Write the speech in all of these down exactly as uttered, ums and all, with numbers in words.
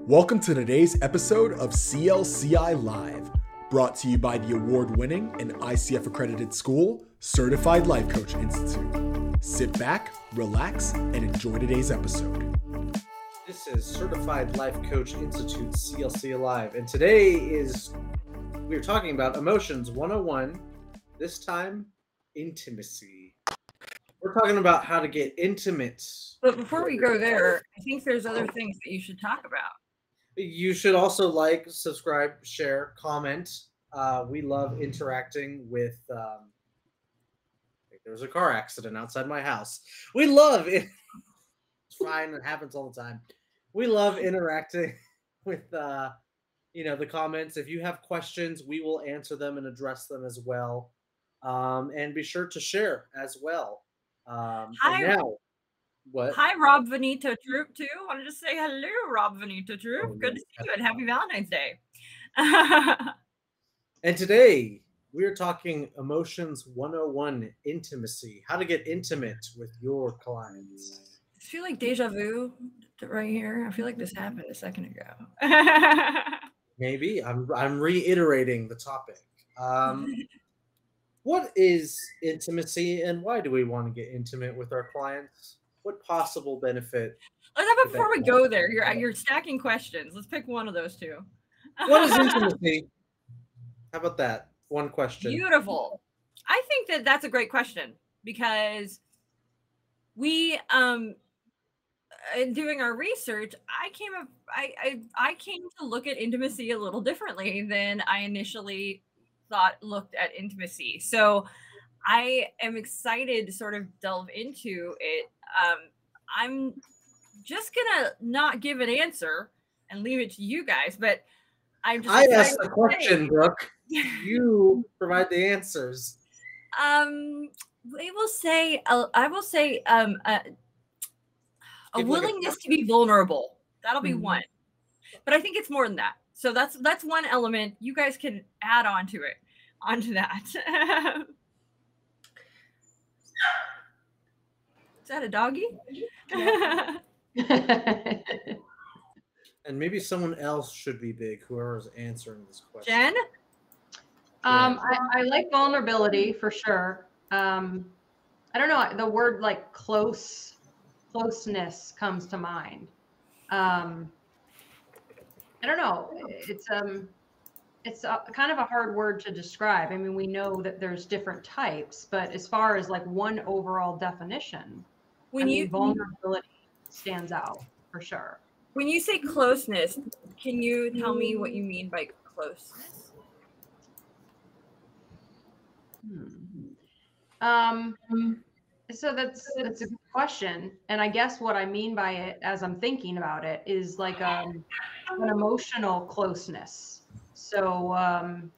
Welcome to today's episode of C L C I Live, brought to you by the award-winning and I C F accredited school, Certified Life Coach Institute. Sit back, relax, and enjoy today's episode. This is Certified Life Coach Institute, C L C I Live, and today is, we're talking about Emotions one oh one, this time, intimacy. We're talking about how to get intimate. But before we go there, I think there's other things that you should talk about. You should also like, subscribe, share, comment. Uh, we love interacting with, um, I think there was a car accident outside my house. We love it. It's fine. It happens all the time. We love interacting with, uh, you know, the comments. If you have questions, we will answer them and address them as well. Um, and be sure to share as well. Um, Hi, and now, what? Hi, Rob Venito Troop, too. I wanted to say hello, Rob Venito Troop. Oh, Good yeah. to see you, and happy Valentine's Day. And today, we're talking Emotions one oh one, intimacy. How to get intimate with your clients. I feel like deja vu right here. I feel like this happened a second ago. Maybe. I'm, I'm reiterating the topic. Um, what is intimacy, and why do we want to get intimate with our clients? What possible benefit? Let's have before we go there. You're you're stacking questions. Let's pick one of those two. What is intimacy? How about that? One question. Beautiful. I think that that's a great question because we, um, in doing our research, I came up, I, I I came to look at intimacy a little differently than I initially thought looked at intimacy. So I am excited to sort of delve into it. Um, I'm just gonna not give an answer and leave it to you guys, but I'm just I asked the question, Brooke. You provide the answers. Um, we will say, uh, I will say, um, uh, a Give like a- willingness to be vulnerable. That'll be Mhm. one, but I think it's more than that. So that's that's one element. You guys can add on to it, onto that. Is that a doggy? And maybe someone else should be big, whoever's answering this question. Jen? Um, I, I like vulnerability for sure. Um, I don't know, the word like close, closeness comes to mind. Um, I don't know. It's um, it's a, kind of a hard word to describe. I mean, we know that there's different types, but as far as like one overall definition, When I you mean, vulnerability stands out for sure. when you say closeness, can you tell me what you mean by closeness? Hmm. Um, so that's that's a good question, and I guess what I mean by it, as I'm thinking about it, is like um, an emotional closeness. So um,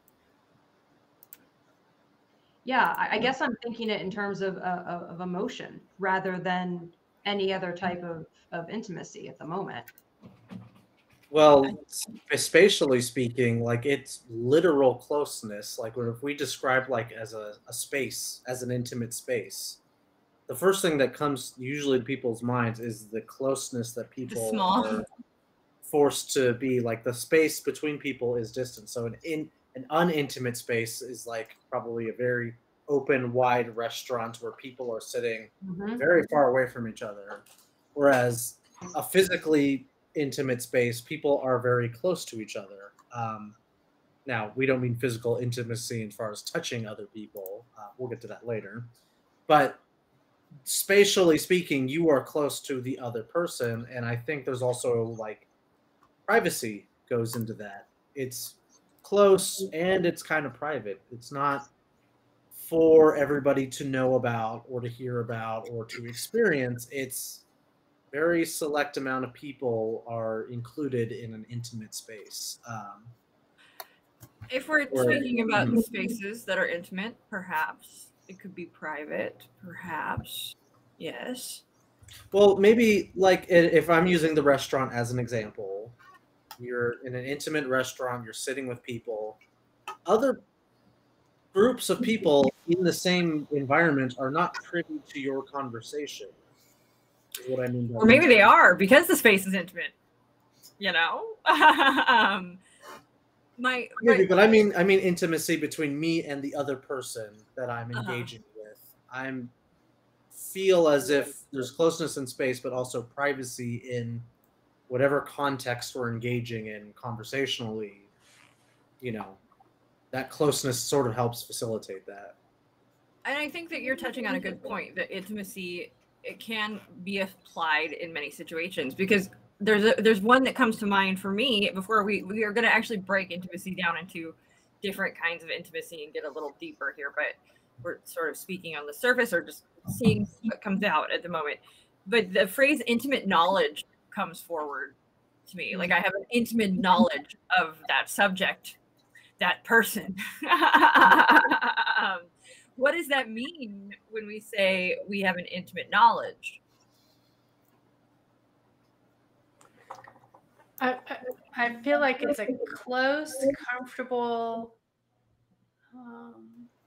yeah, I, I guess I'm thinking it in terms of, of of emotion rather than any other type of of intimacy at the moment. Well, spatially speaking, like it's literal closeness. Like if we describe like as a, a space, as an intimate space, the first thing that comes usually to people's minds is the closeness that people small. are forced to be. Like the space between people is distant. So an in an unintimate space is like probably a very open, wide restaurant where people are sitting Mhm. very far away from each other. Whereas a physically intimate space, people are very close to each other. Um, now, we don't mean physical intimacy as far as touching other people. Uh, we'll get to that later. But spatially speaking, you are close to the other person. And I think there's also like privacy goes into that. It's close and it's kind of private. It's not for everybody to know about or to hear about or to experience. It's very select amount of people are included in an intimate space. Um, If we're Or- speaking about spaces that are intimate, perhaps it could be private, perhaps. Yes. well, maybe like i- if I'm using the restaurant as an example, you're in an intimate restaurant, you're sitting with people. Other groups of people in the same environment are not privy to your conversation. Is what I mean by Or maybe that. they are because the space is intimate. you know. um, my, Maybe, my but I mean, I mean intimacy between me and the other person that I'm Uh-huh. engaging with. I'm feel as if there's closeness in space, but also privacy in whatever context we're engaging in conversationally. You know, that closeness sort of helps facilitate that. and I think that you're touching on a good point, that intimacy, it can be applied in many situations, because there's a, there's one that comes to mind for me before we we are going to actually break intimacy down into different kinds of intimacy and get a little deeper here, but we're sort of speaking on the surface or just seeing what comes out at the moment. But the phrase intimate knowledge comes forward to me. Like, I have an intimate knowledge of that subject, that person. um, what does that mean when we say we have an intimate knowledge? I, I, I feel like it's a close, comfortable, um,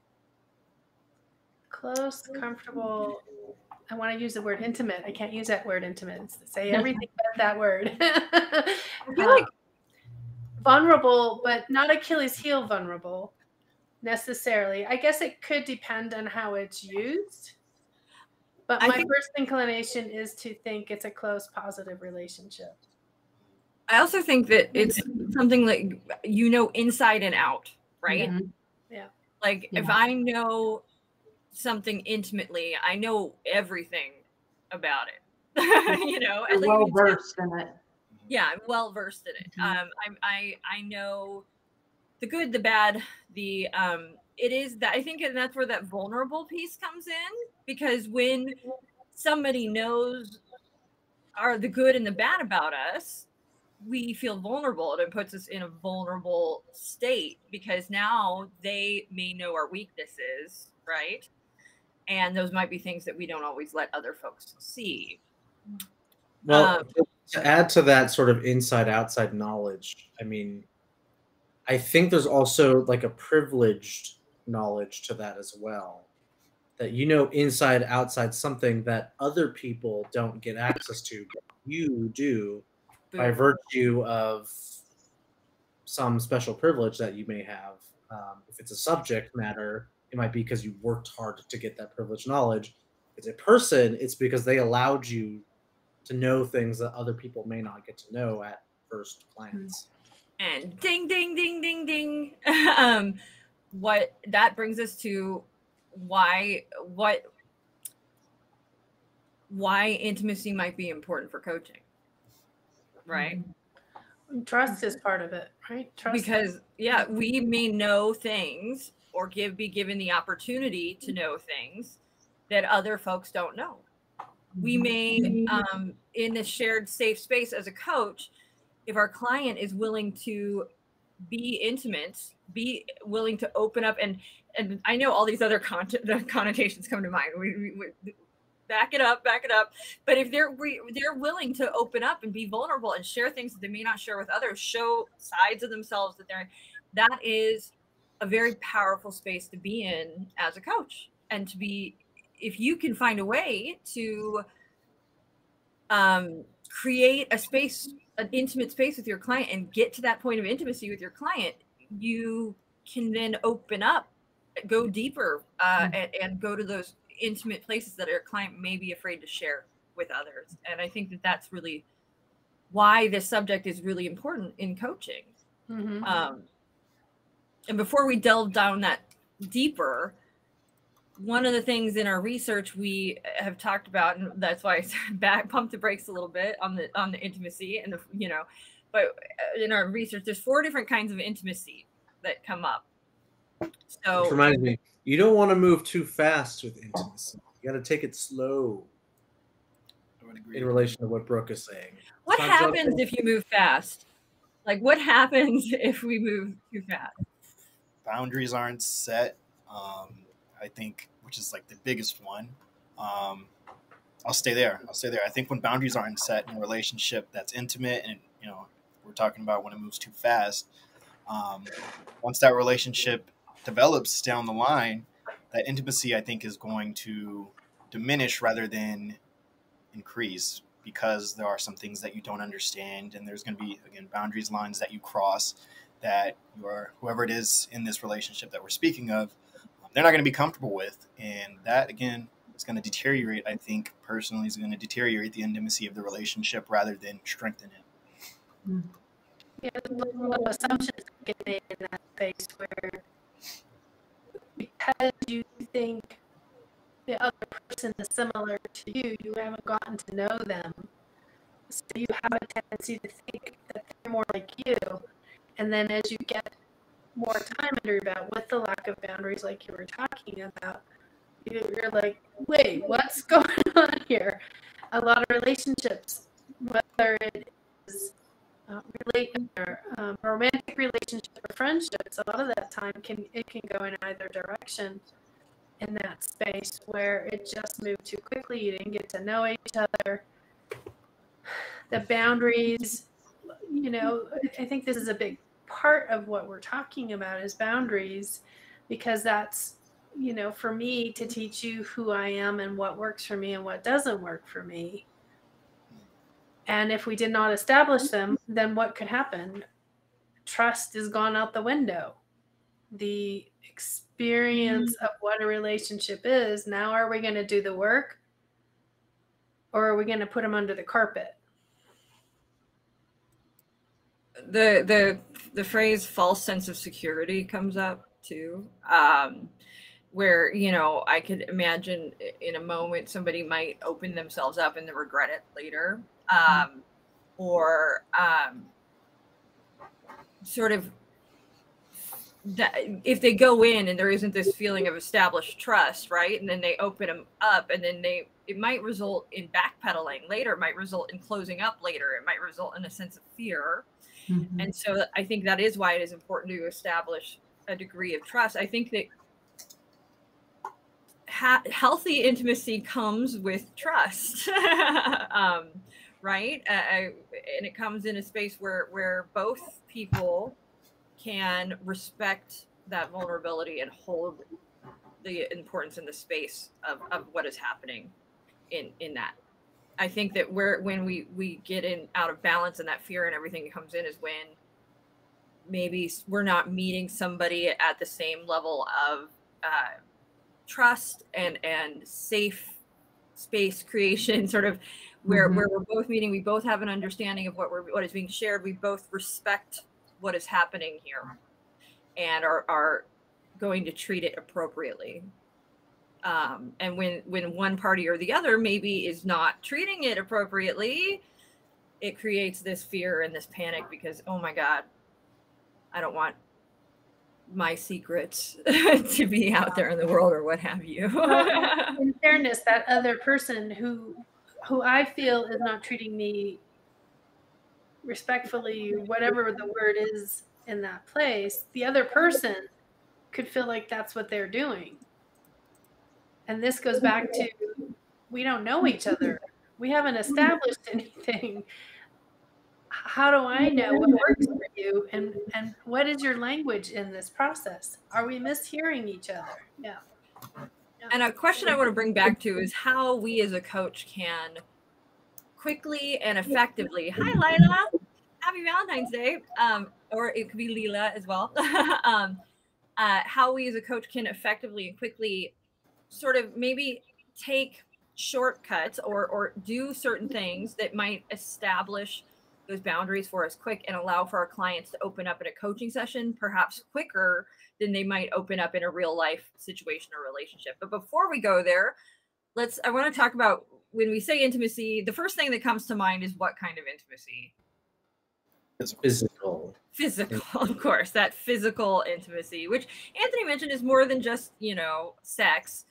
close, comfortable. I want to use the word intimate. I can't use that word intimate. It's to say everything but that word. I feel like uh, vulnerable, but not Achilles heel vulnerable necessarily. I guess it could depend on how it's used. But I my think- first inclination is to think it's a close, positive relationship. I also think that it's something like, you know, inside and out, right? Mhm. Yeah. Like, if Yeah. I know something intimately, I know everything about it. You know, You're at well least, versed in it. yeah, I'm well versed in it. Mhm. Um, I, I, I know the good, the bad, the um. It is that I think, and that's where that vulnerable piece comes in, because when somebody knows are the good and the bad about us, we feel vulnerable, and it puts us in a vulnerable state, because now they may know our weaknesses, right? And those might be things that we don't always let other folks see. Well, Um, to add to that sort of inside outside knowledge, I mean, I think there's also like a privileged knowledge to that as well. That you know inside outside something that other people don't get access to, but you do by boom. virtue of some special privilege that you may have. Um, if it's a subject matter, it might be because you worked hard to get that privileged knowledge. If it's a person, it's because they allowed you to know things that other people may not get to know at first glance. And ding, ding, ding, ding, ding. um, what that brings us to why what why intimacy might be important for coaching, right? Trust is part of it, right? Trust. Because yeah, we may know things or give be given the opportunity to know things that other folks don't know. We may, um, in a shared safe space as a coach, if our client is willing to be intimate, be willing to open up, and and I know all these other con- the connotations come to mind. We, we, we back it up, back it up. But if they're we, they're willing to open up and be vulnerable and share things that they may not share with others, show sides of themselves that they're, that is a very powerful space to be in as a coach, and to be, if you can find a way to um, create a space, an intimate space with your client, and get to that point of intimacy with your client, you can then open up, go deeper, uh, and, and go to those intimate places that your client may be afraid to share with others. And I think that that's really why this subject is really important in coaching. Mm-hmm. Um, and before we delve down that deeper, one of the things in our research we have talked about, and that's why I back pump the brakes a little bit on the on the intimacy and the, you know, but in our research, there's four different kinds of intimacy that come up. So Which reminds me, you don't want to move too fast with intimacy. You got to take it slow. I would agree. In relation to what Brooke is saying. what It's not happens just- if you move fast? Like, what happens if we move too fast? Boundaries aren't set. Um, I think, which is like the biggest one. Um, I'll stay there. I'll stay there. I think when boundaries aren't set in a relationship that's intimate, and you know, we're talking about when it moves too fast. Um, once that relationship develops down the line, that intimacy, I think, is going to diminish rather than increase. because there are some things that you don't understand, and there's going to be, again, boundaries, lines that you cross that your whoever it is in this relationship that we're speaking of, they're not going to be comfortable with. And that, again, is going to deteriorate, I think, personally, is going to deteriorate the intimacy of the relationship rather than strengthen it. Yeah, there's a lot of assumptions get made in that space where because you think the other person is similar to you, you haven't gotten to know them. So you have a tendency to think that they're more like you. And then as you get more time under your belt with the lack of boundaries like you were talking about, you're like, wait, what's going on here? A lot of relationships, whether it is uh, relate or um, romantic relationship or friendships, a lot of that time can it can go in either direction in that space where it just moved too quickly. You didn't get to know each other. The boundaries, you know, I think this is a big part of what we're talking about is boundaries, because that's, you know, for me to teach you who I am and what works for me and what doesn't work for me. And if we did not establish them, then what could happen? Trust is gone out the window. The experience of what a relationship is, now are we going to do the work, or are we going to put them under the carpet? The the the phrase false sense of security comes up too. Um, where, you know, I could imagine in a moment somebody might open themselves up and then regret it later. Um, or um, sort of that if they go in and there isn't this feeling of established trust, right? And then they open them up, and then they, it might result in backpedaling later, it might result in closing up later, it might result in a sense of fear. Mm-hmm. And so I think that is why it is important to establish a degree of trust. I think that ha- healthy intimacy comes with trust, um, right? Uh, and it comes in a space where, where both people can respect that vulnerability and hold the importance in the space of, of what is happening in, in that. I think that where when we, we get in out of balance and that fear and everything comes in is when maybe we're not meeting somebody at the same level of uh, trust and, and safe space creation, sort of where, mm-hmm. where we're both meeting, we both have an understanding of what we're, what is being shared. We both respect what is happening here and are, are going to treat it appropriately. Um, and when, when one party or the other maybe is not treating it appropriately, it creates this fear and this panic because, oh my God, I don't want my secrets to be out there in the world or what have you. Well, in fairness, that other person who, who I feel is not treating me respectfully, whatever the word is in that place, the other person could feel like that's what they're doing. And this goes back to, we don't know each other. We haven't established anything. How do I know what works for you? And, and what is your language in this process? Are we mishearing each other? Yeah. yeah. And a question I want to bring back to is how we as a coach can quickly and effectively, hi Lila, happy Valentine's Day, um, or it could be Leela as well, um, uh, how we as a coach can effectively and quickly sort of maybe take shortcuts or, or do certain things that might establish those boundaries for us quick and allow for our clients to open up in a coaching session, perhaps quicker than they might open up in a real life situation or relationship. But before we go there, let's, I want to talk about when we say intimacy, the first thing that comes to mind is what kind of intimacy? Physical. Physical, of course, that physical intimacy, which Anthony mentioned is more than just, you know, sex.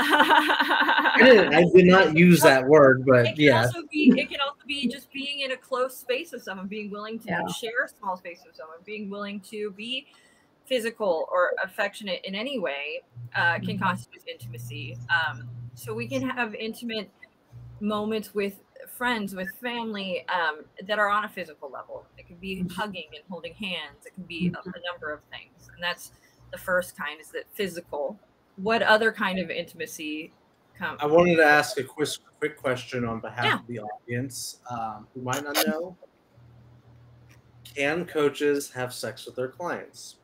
I, didn't, I did not use that word, but it can yeah. Also be, it can also be just being in a close space with someone, being willing to yeah. share a small space with someone, being willing to be physical or affectionate in any way uh, can constitute intimacy. Um, so we can have intimate moments with friends, with family um, that are on a physical level. It can be hugging and holding hands. It can be a, a number of things. And that's the first kind, is that physical. What other kind of intimacy come. I wanted to ask a quick, quick question on behalf Yeah. of the audience um, who might not know. Can coaches have sex with their clients?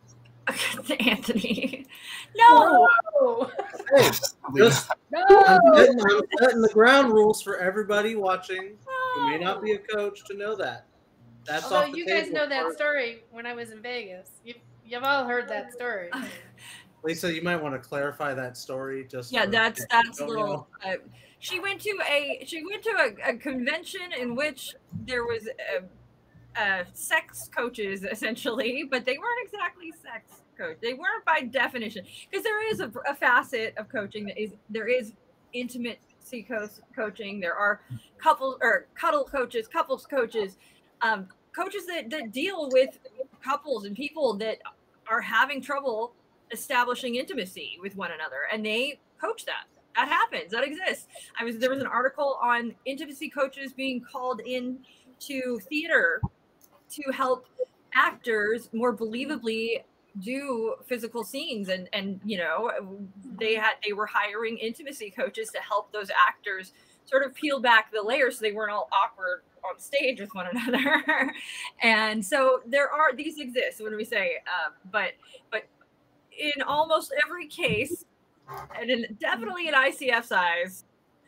Anthony. No. Oh, Hey, just I'm no. setting, I'm setting the ground rules for everybody watching who may not be a coach to know that. That's Although off the you guys table know that for- story when I was in Vegas. You've, you've all heard that story. Lisa, you might want to clarify that story. Just Yeah, for that's people that's who a don't little. know. Uh, she went to a she went to a, a convention in which there was a, uh, sex coaches essentially, but they weren't exactly sex coach. They weren't by definition, because there is a, a facet of coaching that is there is intimacy co- coaching. There are couple or cuddle coaches, couples coaches, um, coaches that that deal with couples and people that are having trouble establishing intimacy with one another, and they coach that. That happens. That exists. I was there was an article on intimacy coaches being called in to theater to help actors more believably do physical scenes, and and you know they had they were hiring intimacy coaches to help those actors sort of peel back the layers so they weren't all awkward on stage with one another. And so there are these exist when we say uh, but but in almost every case, and in, definitely in I C F size,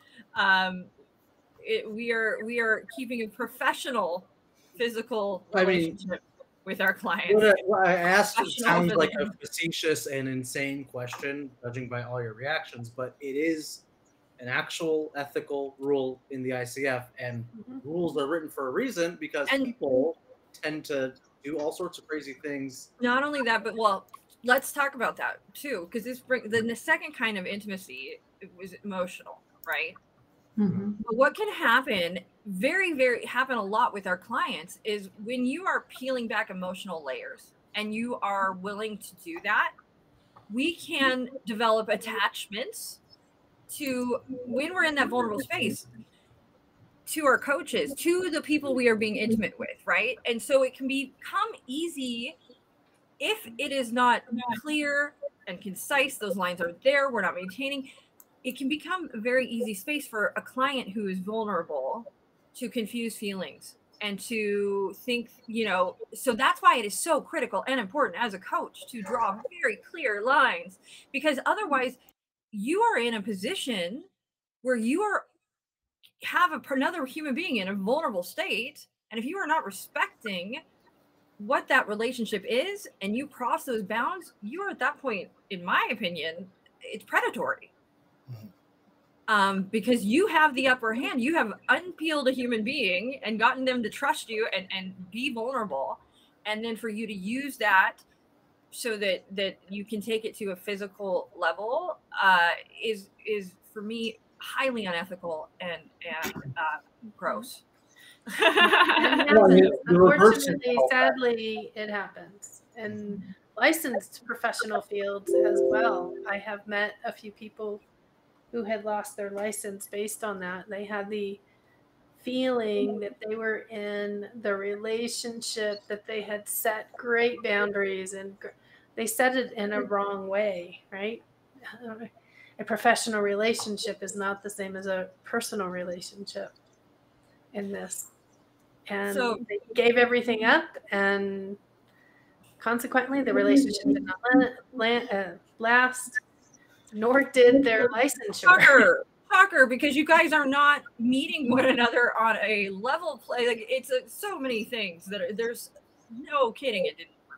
um, it, we are we are keeping a professional physical I mean, relationship with our clients. What I, what I asked Professional sounds like a physical- facetious and insane question, judging by all your reactions, but it is an actual ethical rule in the I C F, and Mhm. rules are written for a reason because And- people tend to do all sorts of crazy things. Not only that, but well, let's talk about that too, because this bring the, the second kind of intimacy was emotional, right? Mm-hmm. But what can happen very, very happen a lot with our clients is when you are peeling back emotional layers and you are willing to do that, we can develop attachments to when we're in that vulnerable space to our coaches, to the people we are being intimate with, right? And so it can become easy if it is not clear and concise, those lines are there, we're not maintaining, it can become a very easy space for a client who is vulnerable to confuse feelings and to think, you know, so that's why it is so critical and important as a coach to draw very clear lines, because otherwise you are in a position where you are have a, another human being in a vulnerable state, and if you are not respecting what that relationship is and you cross those bounds, you are at that point, in my opinion, it's predatory. Mhm. Um, because you have the upper hand. You have unpeeled a human being and gotten them to trust you and, and be vulnerable. And then for you to use that so that that you can take it to a physical level uh, is is for me highly unethical and and uh, gross. It Yeah, happens. the- the reverse is Unfortunately, called that. sadly, it happens. In licensed professional fields as well. I have met a few people who had lost their license based on that. They had the feeling that they were in the relationship, that they had set great boundaries, and gr- they set it in a wrong way, right? A professional relationship is not the same as a personal relationship in this. And So- they gave everything up, and consequently, the relationship did not la- la- uh, last, nor did their licensure. Shocker, shocker, because you guys are not meeting one another on a level play. Like it's a, so many things that are, there's no kidding, it didn't work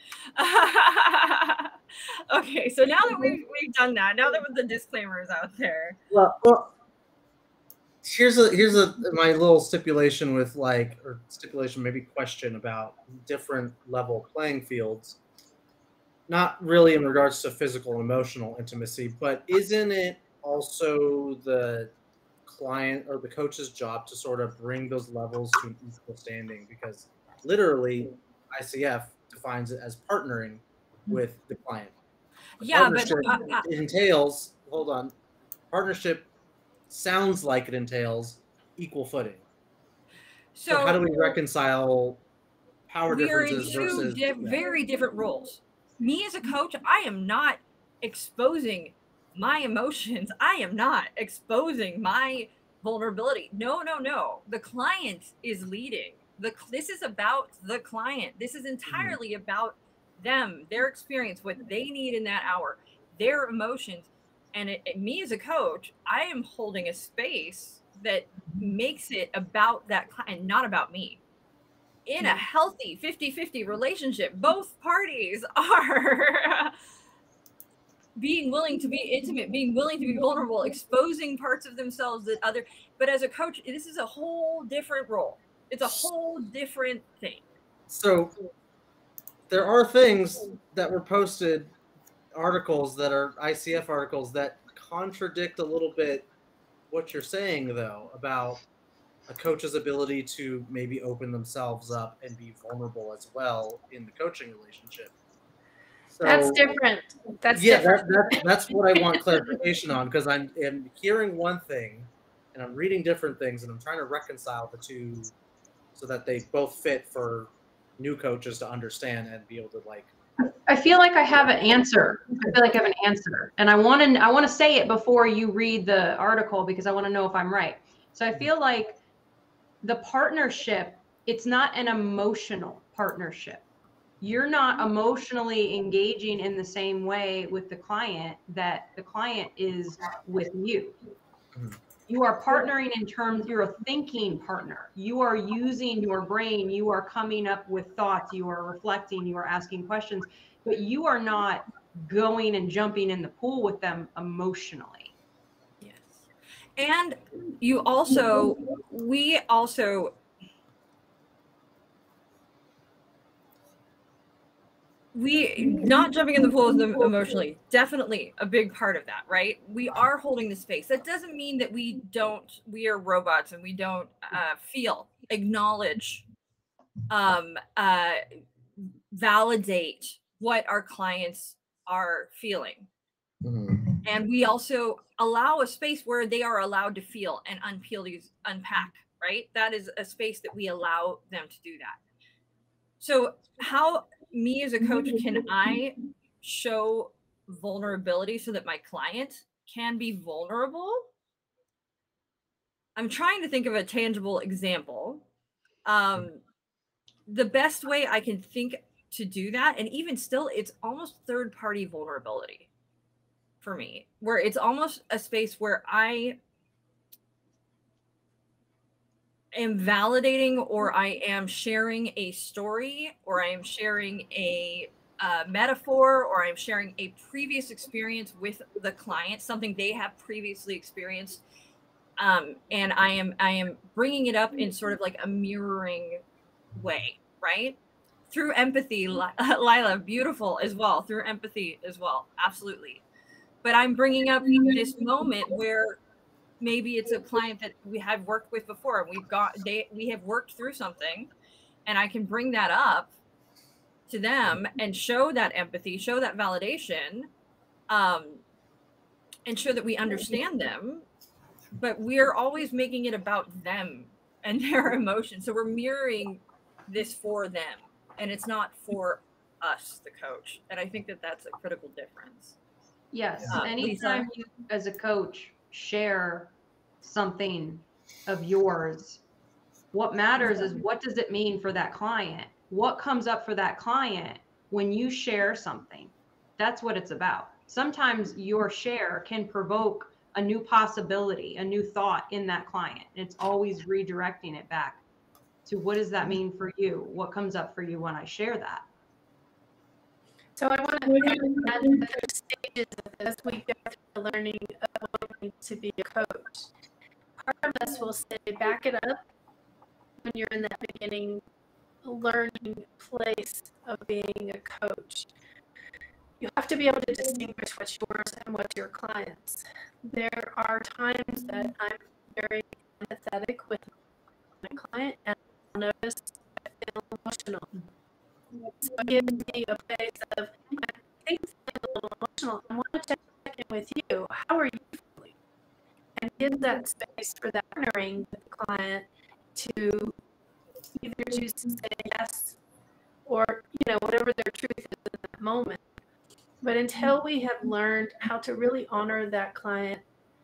out. Okay, so now that we've we've done that, now that the disclaimer is out there, Well, well here's a here's a my little stipulation with like or stipulation maybe question about different level playing fields. Not really in regards to physical and emotional intimacy, but isn't it also the client or the coach's job to sort of bring those levels to an equal standing? Because literally I C F defines it as partnering with the client. The yeah, but partnership uh, uh, entails hold on partnership sounds like it entails equal footing. So, so how do we reconcile power we are in differences two versus di- yeah. very different roles. Me as a coach, I am not exposing my emotions. I am not exposing my vulnerability. No, no, no. The client is leading. The this is about the client. This is entirely mm-hmm. about them, their experience, what they need in that hour, their emotions. And it, it, me as a coach, I am holding a space that makes it about that client, not about me. In a healthy fifty-fifty relationship, both parties are being willing to be intimate, being willing to be vulnerable, exposing parts of themselves that other, but as a coach, this is a whole different role. It's a whole different thing. So there are things that were posted, articles that are I C F articles that contradict a little bit what you're saying, though, about a coach's ability to maybe open themselves up and be vulnerable as well in the coaching relationship. So, that's different. That's yeah, different. That, that, that's what I want clarification on, because I'm, I'm hearing one thing and I'm reading different things, and I'm trying to reconcile the two so that they both fit for new coaches to understand and be able to, like, I feel like I have an answer. I feel like I have an answer, and I want to I want to say it before you read the article, because I want to know if I'm right. So I feel like the partnership, it's not an emotional partnership. You're not emotionally engaging in the same way with the client that the client is with you. You are partnering in terms, you're a thinking partner. You are using your brain. You are coming up with thoughts. You are reflecting. You are asking questions, but you are not going and jumping in the pool with them emotionally. Yes. And you also, we also, we not jumping in the pool with them emotionally, definitely a big part of that, right? We are holding the space. That doesn't mean that we don't, we are robots and we don't uh, feel, acknowledge, um, uh, validate what our clients are feeling. Mm-hmm. And we also allow a space where they are allowed to feel and unpeel these, unpack, right? That is a space that we allow them to do that. So how, me as a coach, can I show vulnerability so that my client can be vulnerable? I'm trying to think of a tangible example. Um, the best way I can think to do that, and even still, it's almost third-party vulnerability for me, where it's almost a space where I am validating, or I am sharing a story, or I am sharing a uh, metaphor, or I'm sharing a previous experience with the client, something they have previously experienced, um, and I am I am bringing it up in sort of like a mirroring way, right? Through empathy, Lila, beautiful as well. Through empathy as well, absolutely. But I'm bringing up this moment where maybe it's a client that we have worked with before, and we've got they we have worked through something, and I can bring that up to them and show that empathy, show that validation, um, and show that we understand them. But we're always making it about them and their emotions. So we're mirroring this for them, and it's not for us, the coach. And I think that that's a critical difference. Yes. Uh, Anytime Lisa? You, as a coach, share something of yours, what matters is, what does it mean for that client? What comes up for that client when you share something? That's what it's about. Sometimes your share can provoke a new possibility, a new thought in that client. It's always redirecting it back to, what does that mean for you? What comes up for you when I share that? So I want to add other stages of this. We go through learning of what it means to be a coach. Part of us will say, back it up when you're in that beginning learning place of being a coach. You have to be able to distinguish what's yours and what's your client's. There are times that I'm very empathetic with my client, and I'll notice I feel emotional. So it gives me a place of, I think I'm a little emotional. I want to check in with you. How are you feeling? And give that space for that partnering with the client to either choose to say yes, or, you know, whatever their truth is in that moment. But until we have learned how to really honor that client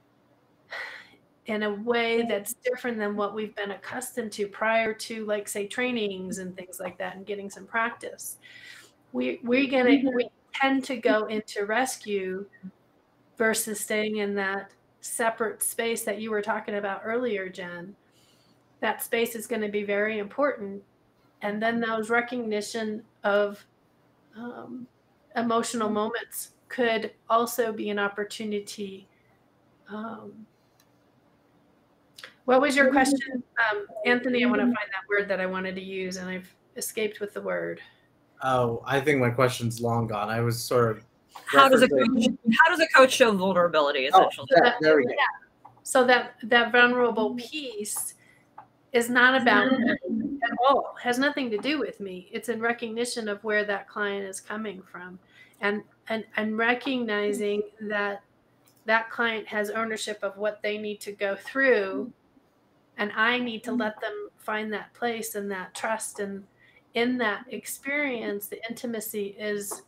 in a way that's different than what we've been accustomed to prior to, like, say, trainings and things like that, and getting some practice, we we're gonna we tend to go into rescue versus staying in that separate space that you were talking about earlier, Jen. That space is going to be very important. And then those recognition of um, emotional moments could also be an opportunity. Um, what was your question, um, Anthony? I want to find that word that I wanted to use, and I've escaped with the word. Oh, I think my question's long gone. I was sort of. How does a referencing- coach, how does a coach show vulnerability? Oh, Essentially, that- there we go. So that that vulnerable piece is not about me at all. Has nothing to do with me. It's in recognition of where that client is coming from, and and and recognizing that that client has ownership of what they need to go through, and I need to let them find that place and that trust, and in that experience, the intimacy is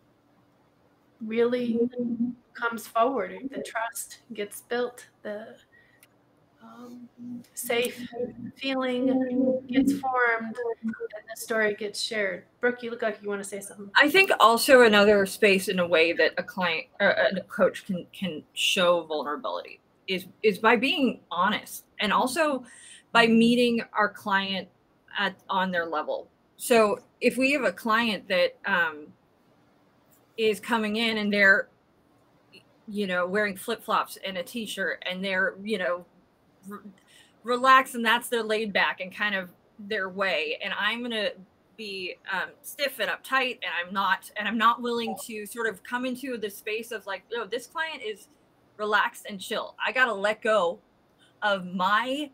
really comes forward. The trust gets built. The um, safe feeling gets formed, and the story gets shared. Brooke, you look like you want to say something. I think also another space in a way that a client or a coach can can show vulnerability is is by being honest, and also by meeting our client at on their level. So if we have a client that um, is coming in and they're, you know, wearing flip-flops and a t-shirt, and they're, you know, re- relaxed, and that's their laid back and kind of their way, and I'm going to be um, stiff and uptight, and I'm not, and I'm not willing to sort of come into the space of like, no, this client is relaxed and chill. I got to let go of my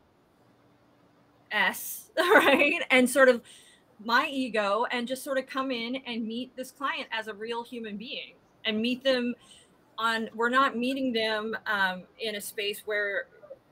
S, right? And sort of my ego, and just sort of come in and meet this client as a real human being, and meet them on, we're not meeting them um, in a space where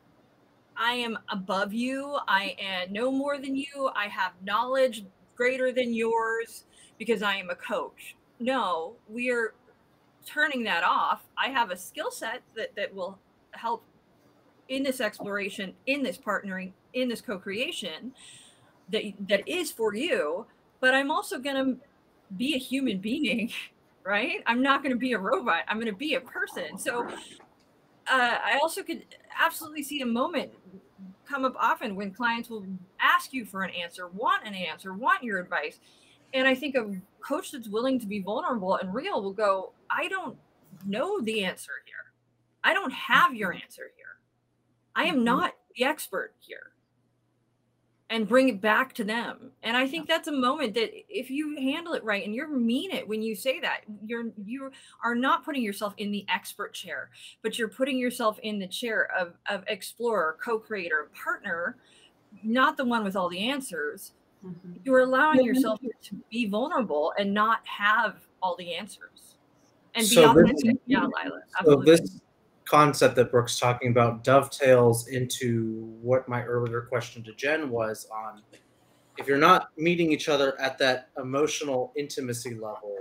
I am above you, I am no more than you, I have knowledge greater than yours because I am a coach. No, we are turning that off. I have a skill set that, that will help in this exploration, in this partnering, in this co-creation that that is for you, but I'm also going to be a human being, right? I'm not going to be a robot. I'm going to be a person. So uh, I also could absolutely see a moment come up often when clients will ask you for an answer, want an answer, want your advice. And I think a coach that's willing to be vulnerable and real will go, I don't know the answer here. I don't have your answer here. I am not the expert here. And bring it back to them. And I think that's a moment that if you handle it right and you mean it when you say that, you're you are not putting yourself in the expert chair, but you're putting yourself in the chair of, of explorer, co-creator, partner, not the one with all the answers. Mm-hmm. You're allowing yourself to be vulnerable and not have all the answers. And be So authentic. this, yeah, Lila. So Absolutely. this concept that Brooke's talking about dovetails into what my earlier question to Jen was on, if you're not meeting each other at that emotional intimacy level,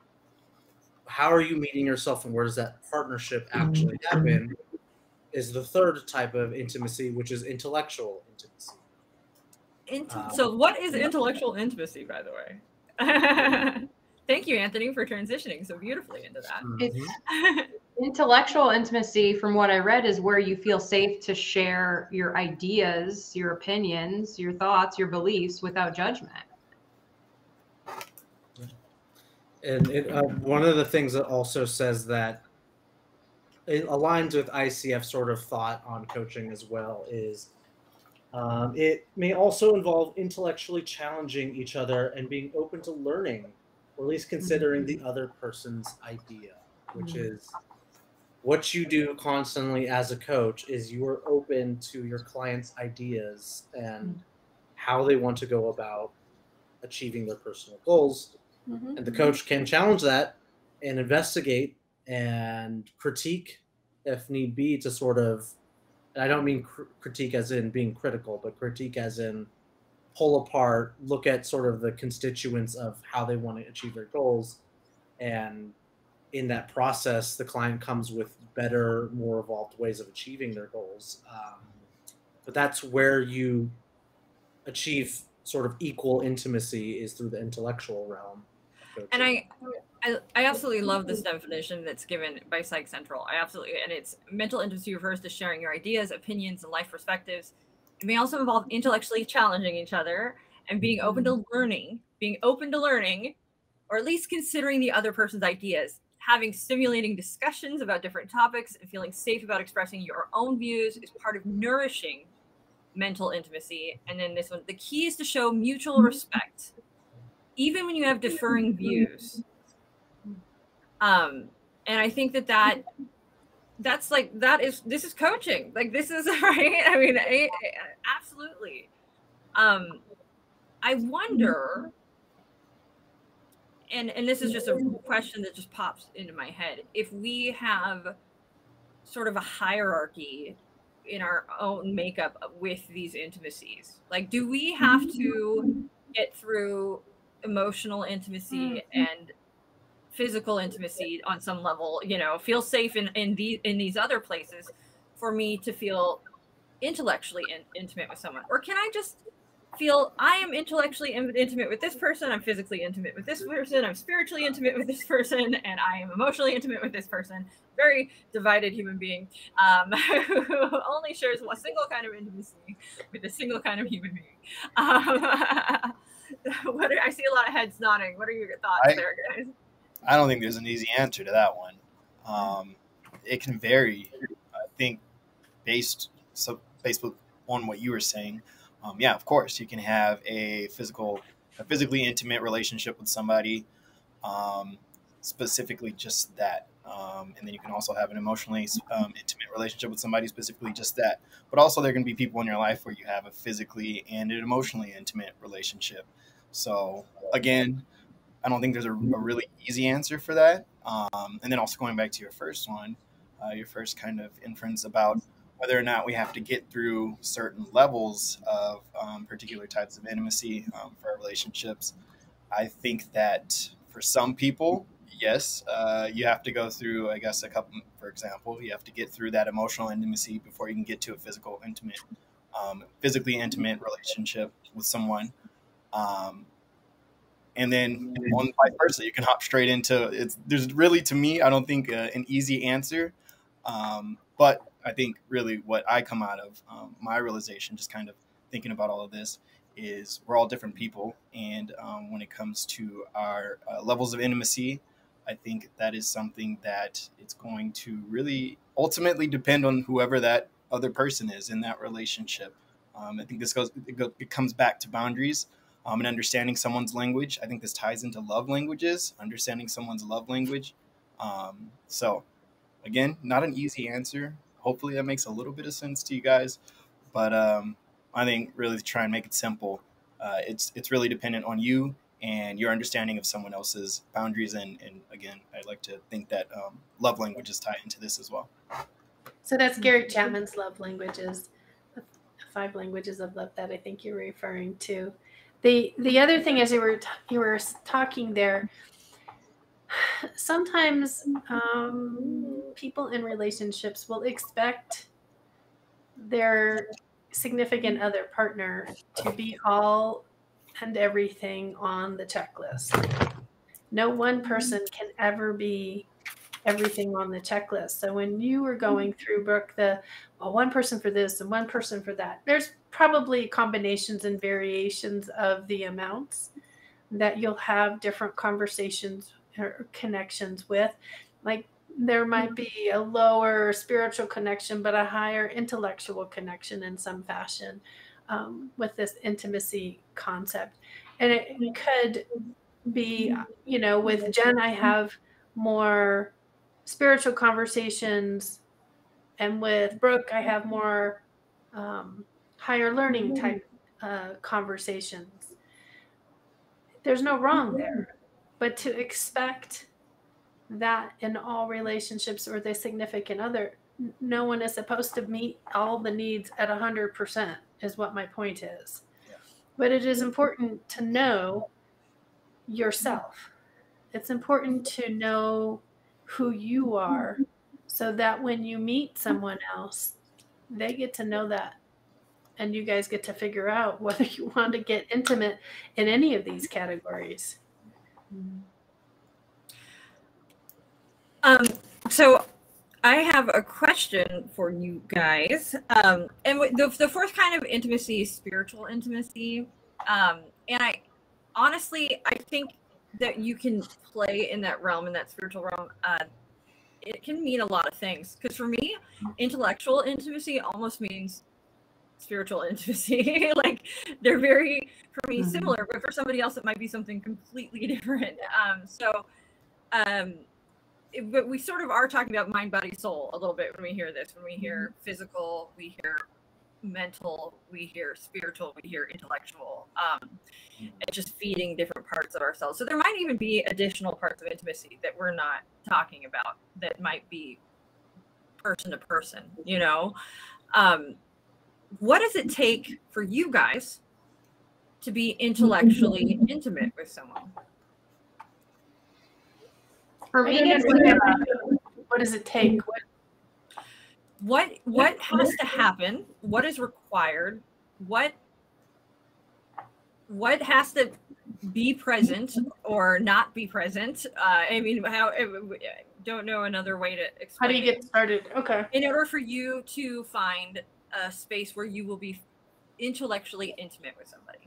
how are you meeting yourself, and where does that partnership actually happen, is the third type of intimacy, which is intellectual intimacy. Int- um, so what is intellectual intimacy, by the way? Thank you, Anthony, for transitioning so beautifully into that. It's intellectual intimacy, from what I read, is where you feel safe to share your ideas, your opinions, your thoughts, your beliefs without judgment. And it, uh, one of the things that also says that it aligns with I C F sort of thought on coaching as well is um, it may also involve intellectually challenging each other and being open to learning, or at least considering the other person's idea, which is what you do constantly as a coach is you are open to your client's ideas and how they want to go about achieving their personal goals. Mm-hmm. And the coach can challenge that and investigate and critique if need be, to sort of, and I don't mean cr- critique as in being critical, but critique as in pull apart, look at sort of the constituents of how they want to achieve their goals, and in that process, the client comes with better, more evolved ways of achieving their goals. Um, but that's where you achieve sort of equal intimacy, is through the intellectual realm of coaching. And I, I, I absolutely love this definition that's given by Psych Central. I absolutely, and it's mental intimacy refers to sharing your ideas, opinions, and life perspectives. It may also involve intellectually challenging each other and being open to learning, being open to learning, or at least considering the other person's ideas, having stimulating discussions about different topics, and feeling safe about expressing your own views is part of nourishing mental intimacy. And then this one, the key is to show mutual respect, even when you have differing views. Um, and I think that that that's like, that is, this is coaching. Like, this is, right? I mean, I, I, absolutely. Um, I wonder, and, and this is just a question that just pops into my head. If we have sort of a hierarchy in our own makeup with these intimacies, like, do we have to get through emotional intimacy and physical intimacy on some level, you know, feel safe in, in these, in these other places for me to feel intellectually in, intimate with someone? Or can I just feel I am intellectually in, intimate with this person, I'm physically intimate with this person, I'm spiritually intimate with this person, and I am emotionally intimate with this person? Very divided human being, um, who only shares a single kind of intimacy with a single kind of human being. Um, what are, I see a lot of heads nodding. What are your thoughts I, there, guys? I don't think there's an easy answer to that one. Um, it can vary, I think, based so based on what you were saying. Um, yeah, of course, you can have a physical, a physically intimate relationship with somebody, um, specifically just that. Um, and then you can also have an emotionally um, intimate relationship with somebody, specifically just that. But also there can be people in your life where you have a physically and an emotionally intimate relationship. So again, I don't think there's a, a really easy answer for that. Um, and then also going back to your first one, uh, your first kind of inference about whether or not we have to get through certain levels of um, particular types of intimacy um, for our relationships. I think that for some people, yes, uh, you have to go through, I guess, a couple, for example, you have to get through that emotional intimacy before you can get to a physical intimate, um, physically intimate relationship with someone. Um, and then on vice versa, you can hop straight into it's. There's really, to me, I don't think uh, an easy answer, um, but I think really what I come out of um, my realization, just kind of thinking about all of this, is we're all different people, and um, when it comes to our uh, levels of intimacy, I think that is something that it's going to really ultimately depend on whoever that other person is in that relationship. Um, I think this goes it, go, it comes back to boundaries. Um, and understanding someone's language. I think this ties into love languages, understanding someone's love language. Um, so, again, not an easy answer. Hopefully that makes a little bit of sense to you guys. But um, I think really to try and make it simple, uh, it's it's really dependent on you and your understanding of someone else's boundaries. And, and again, I'd like to think that um, love languages tie into this as well. So that's Gary Chapman's love languages, the five languages of love that I think you're referring to. The the other thing is you were t- you were talking there. Sometimes um, people in relationships will expect their significant other partner to be all and everything on the checklist. No one person can ever be everything on the checklist. So when you were going through, Brooke, the well, one person for this and one person for that, there's probably combinations and variations of the amounts that you'll have different conversations or connections with. Like there might be a lower spiritual connection, but a higher intellectual connection in some fashion um, with this intimacy concept. And it, it could be, you know, with Jen, I have more spiritual conversations, and with Brooke, I have more um, higher learning type uh, conversations. There's no wrong there, but to expect that in all relationships or the significant other, no one is supposed to meet all the needs at one hundred percent is what my point is. Yeah. But it is important to know yourself. It's important to know who you are, so that when you meet someone else, they get to know that. And you guys get to figure out whether you want to get intimate in any of these categories. Um, so I have a question for you guys. Um, and the, the fourth kind of intimacy is spiritual intimacy. Um, and I honestly, I think that you can play in that realm, in that spiritual realm. Uh, it can mean a lot of things. Because for me, intellectual intimacy almost means spiritual intimacy. Like, they're very, for me, similar, but for somebody else, it might be something completely different. Um, so, um, it, but we sort of are talking about mind, body, soul a little bit when we hear this. When we hear physical, we hear mental, we hear spiritual, we hear intellectual. Um, and just feeding different parts of ourselves. So there might even be additional parts of intimacy that we're not talking about that might be person to person, you know? Um, what does it take for you guys to be intellectually intimate with someone? For I me, don't it's understand. like, What does it take? What, What what has to happen? What is required? What what has to be present or not be present? Uh, I mean, how? I don't know another way to explain. how do you it. get started? Okay. In order for you to find a space where you will be intellectually intimate with somebody?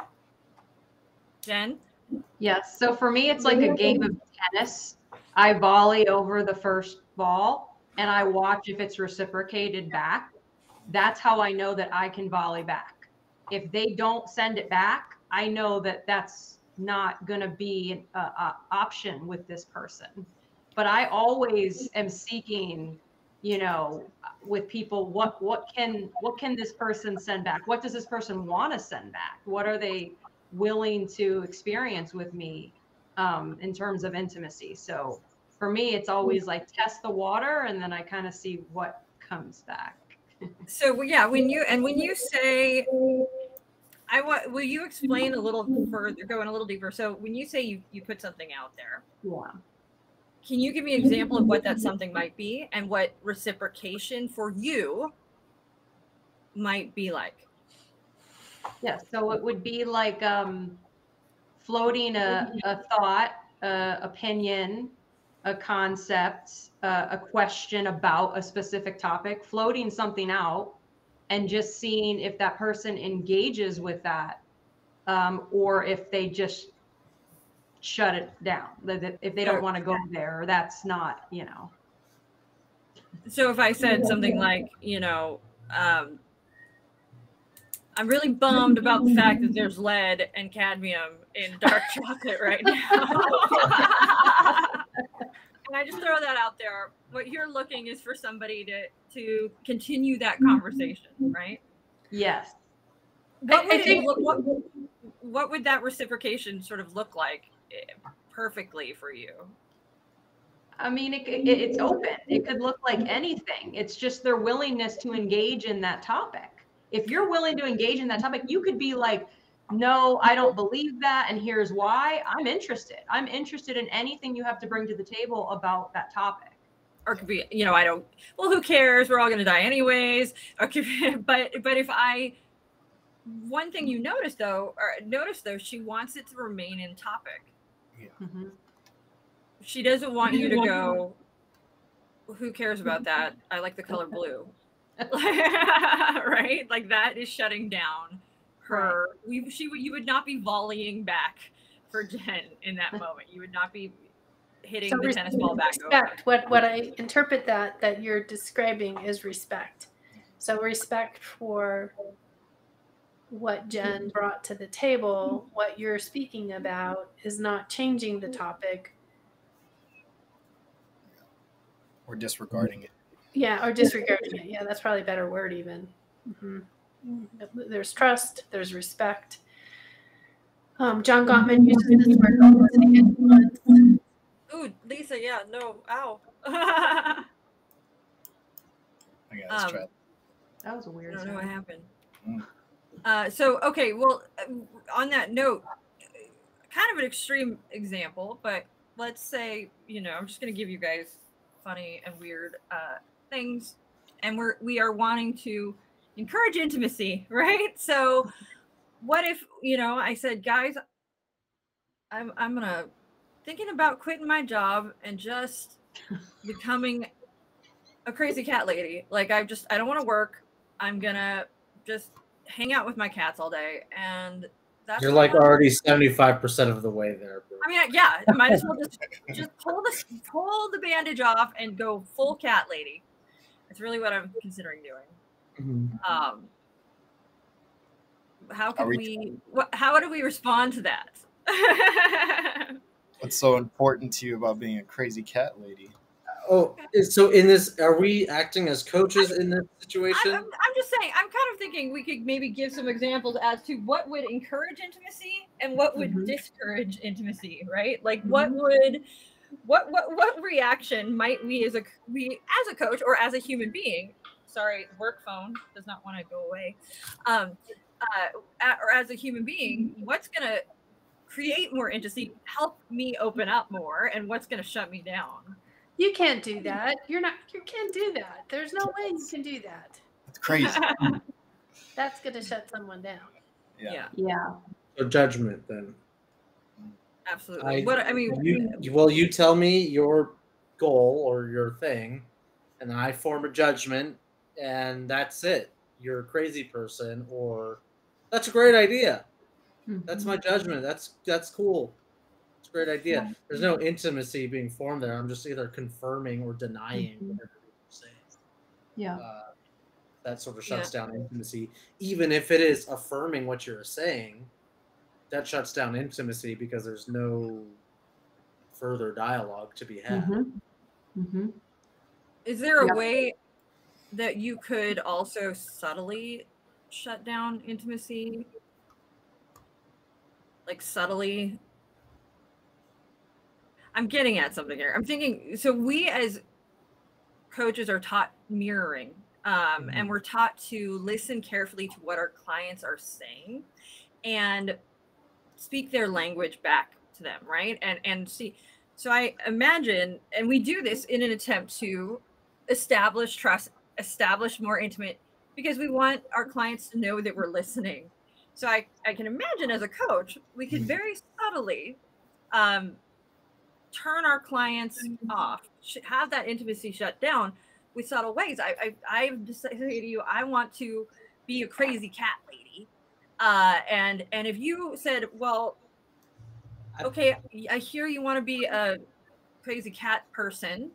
Jen? yes. So for me, it's like a game of tennis. I volley over the first ball and I watch if it's reciprocated back. That's how I know that I can volley back. If they don't send it back, I know that that's not going to be an option with this person. But I always am seeking, you know, with people, what what can what can this person send back? What does this person want to send back? What are they willing to experience with me um, in terms of intimacy? So for me, it's always like test the water, and then I kind of see what comes back. So yeah, when you and when you say, I want, will you explain a little further, going a little deeper? So when you say you you put something out there, Yeah. can you give me an example of what that something might be and what reciprocation for you might be like? Yeah, so it would be like um, floating a, a thought, a opinion, a concept, uh, a question about a specific topic, floating something out and just seeing if that person engages with that um, or if they just shut it down, if they don't want to go there, or that's not, you know. So if I said something like, you know, um, I'm really bummed about the fact that there's lead and cadmium in dark chocolate right now. And I just throw that out there. What you're looking is for somebody to to continue that conversation, right? Yes. What would, I think, it look, what, what would that reciprocation sort of look like perfectly for you? I mean, it, it, it's open. It could look like anything. It's just their willingness to engage in that topic. If you're willing to engage in that topic, you could be like, no, I don't believe that, and here's why. I'm interested. I'm interested in anything you have to bring to the table about that topic. Or it could be, you know, I don't, well, who cares? We're all going to die anyways. Or could be, but, but if I, one thing you notice though, or notice though, she wants it to remain in topic. Yeah. Mm-hmm. She doesn't want you to go, who cares about that? I like the color blue. Right? Like that is shutting down her. Right. We, she, you would not be volleying back for Jen in that moment. You would not be hitting so the respect, tennis ball back respect. over. What, what I interpret that, that you're describing is respect. So respect for what Jen brought to the table, what you're speaking about is not changing the topic. Or disregarding it. Yeah, or disregarding it. Yeah, that's probably a better word even. Mm-hmm. There's trust, there's respect. Um, John Gottman uses this word listening influence. Ooh, Lisa, yeah, no, ow. Okay, let's um, try it. That was a weird I don't know what happened. Mm. Uh, so, okay, well, on that note, kind of an extreme example, but let's say, you know, I'm just going to give you guys funny and weird uh, things. And we're, we are wanting to encourage intimacy, right? So what if, you know, I said, guys, I'm, I'm going to thinking about quitting my job and just becoming a crazy cat lady. Like I just, I don't want to work. I'm going to just hang out with my cats all day. And that's You're what I like wanna do. already seventy-five percent of the way there. Bro. I mean, yeah, I might as well just just pull the pull the bandage off and go full cat lady. That's really what I'm considering doing. Mhm. Um, how could Are we- we? What? How do we respond to that? What's so important to you about being a crazy cat lady? Oh, so in this, are we acting as coaches in this I'm, situation? I'm, I'm just saying. I'm kind of thinking we could maybe give some examples as to what would encourage intimacy and what would Mhm. discourage intimacy, right? Like what would, what what what reaction might we as a we as a coach or as a human being? Sorry, work phone does not want to go away. Um, uh, a- or as a human being, what's gonna create more intimacy, help me open up more, and what's gonna shut me down? You can't do that. You're not. You can't do that. There's no way you can do that. It's crazy. That's gonna shut someone down. Yeah. Yeah, Yeah. So judgment then. absolutely. I- what I mean, You, well, you tell me your goal or your thing, and then I form a judgment, and that's it. You're a crazy person, or that's a great idea. That's my judgment. That's that's cool. It's a great idea. There's no intimacy being formed there. I'm just either confirming or denying Mhm. whatever you're saying. Yeah. Uh, that sort of shuts down intimacy. Even if it is affirming what you're saying, that shuts down intimacy because there's no further dialogue to be had. Mhm. Mhm. is there a Yep. way that you could also subtly shut down intimacy? Like subtly? I'm getting at something here. I'm thinking, so we as coaches are taught mirroring, um, and we're taught to listen carefully to what our clients are saying and speak their language back to them, right? And and see, so I imagine, and we do this in an attempt to establish trust, establish more intimate, because we want our clients to know that we're listening. So I, I can imagine as a coach, we could very subtly um, turn our clients off, sh- have that intimacy shut down with subtle ways. I, I, I've decided to you, I want to be a crazy cat lady. Uh, and, and if you said, well, okay, I hear you want to be a crazy cat person.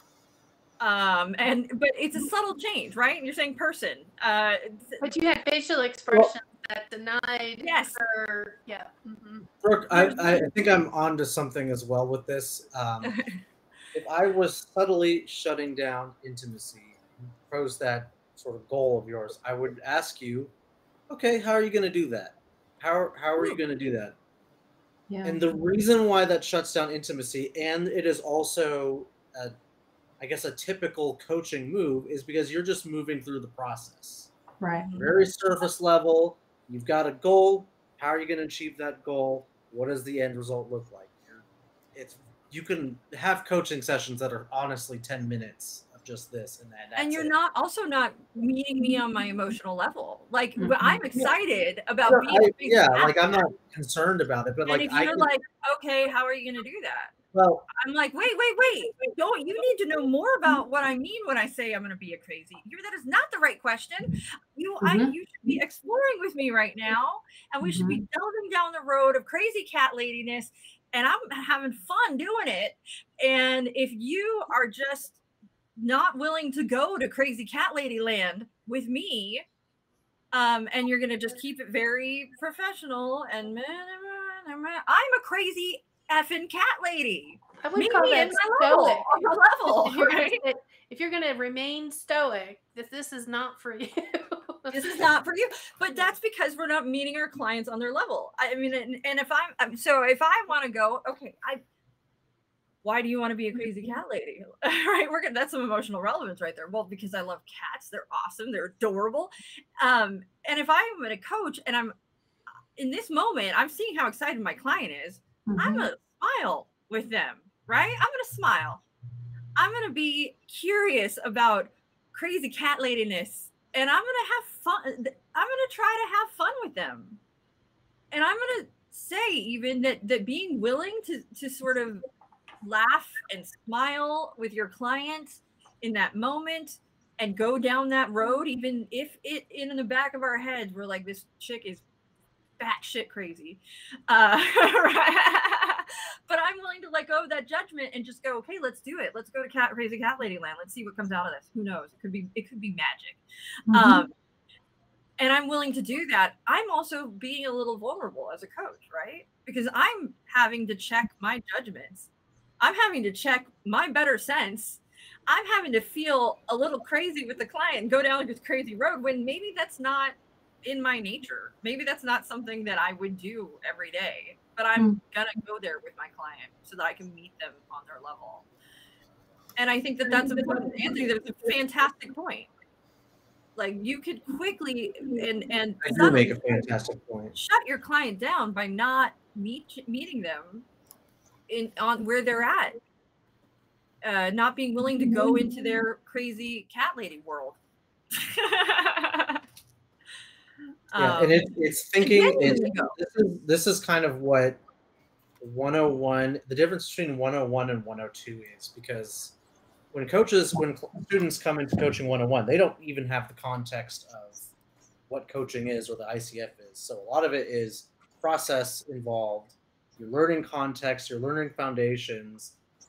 Um, and, but it's a subtle change, right? You're saying person. Uh, But you had facial expressions that denied Yes. her. Yeah. hmm Brooke, I, I think I'm onto something as well with this. Um, if I was subtly shutting down intimacy, pose that sort of goal of yours, I would ask you, okay, how are you going to do that? How, how are you going to do that? Yeah. And the reason why that shuts down intimacy, and it is also, a, I guess, a typical coaching move, is because you're just moving through the process. Right. Very surface level. You've got a goal. How are you going to achieve that goal? What does the end result look like? You're, it's you can have coaching sessions that are honestly ten minutes of just this and that. and you're it. not also not meeting me on my emotional level. Like Mhm. but I'm excited about Sure, being I- a big yeah, cat. like I'm not concerned about it, but and like if I you're can, like, okay, how are you going to do that? well, I'm like, wait, wait, wait. Don't you need to know more about what I mean when I say I'm going to be a crazy? You that is not the right question. You I Mhm. you should be exploring with me right now, and we should be delving down the road of crazy cat ladiness, and I'm having fun doing it. And if you are just not willing to go to crazy cat lady land with me, um, and you're going to just keep it very professional and I'm a crazy effing cat lady. I would Meet call me that in my level, stoic. on my level, If you're, right? gonna, if you're gonna remain stoic, that this is not for you. This is not for you. But that's because we're not meeting our clients on their level. I mean, and, and if I'm, I'm so if I want to go, okay, I why do you want to be a crazy cat lady? Right? We're gonna that's some emotional relevance right there. Well, because I love cats, they're awesome, they're adorable. Um, and if I'm a coach and I'm in this moment, I'm seeing how excited my client is, I'm Mhm. gonna smile with them. right? I'm going to smile. I'm going to be curious about crazy cat ladiness, and I'm going to have fun. I'm going to try to have fun with them. And I'm going to say even that, that being willing to, to sort of laugh and smile with your client in that moment and go down that road, even if it in the back of our heads, we're like, this chick is batshit crazy. Uh, but I'm willing to let go of that judgment and just go, okay, let's do it. Let's go to cat crazy cat lady land. Let's see what comes out of this. Who knows? It could be, it could be magic. Mm-hmm. Um, and I'm willing to do that. I'm also being a little vulnerable as a coach, right? Because I'm having to check my judgments. I'm having to check my better sense. I'm having to feel a little crazy with the client, go down this crazy road when maybe that's not in my nature. Maybe that's not something that I would do every day, but I'm gonna go there with my client so that I can meet them on their level. And I think that that's important. Anthony, that's a fantastic point. Like you could quickly and and I do make a fantastic point. Shut your client down by not meet meeting them in on where they're at. Uh, not being willing to go into their crazy cat lady world. Yeah, um, and it, it's thinking. It, this is this is kind of what one oh one. The difference between one oh one and one oh two is, because when coaches, when students come into coaching one oh one, they don't even have the context of what coaching is or the I C F is. So a lot of it is process involved. You're learning context. You're learning foundations.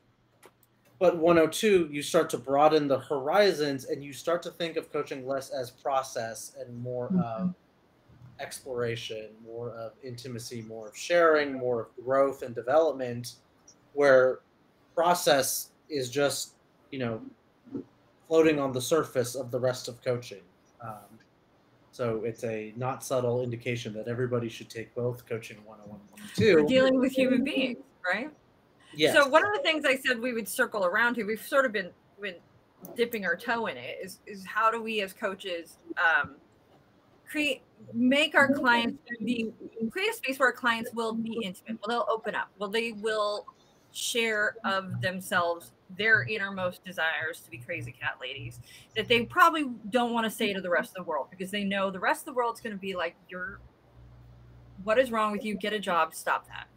But one oh two, you start to broaden the horizons and you start to think of coaching less as process and more mm-hmm. of exploration, more of intimacy, more of sharing, more of growth and development, where process is just, you know, floating on the surface of the rest of coaching. Um, so it's a not subtle indication that everybody should take both coaching one oh one and one oh two. We're dealing with human beings, right? Yes. So one of the things I said we would circle around to, we've sort of been been dipping our toe in it, is is how do we as coaches um, create make our clients be create a space where our clients will be intimate. Well, they'll open up. Well, they will share of themselves, their innermost desires to be crazy cat ladies that they probably don't want to say to the rest of the world, because they know the rest of the world's going to be like, "You're, what is wrong with you? Get a job. Stop that."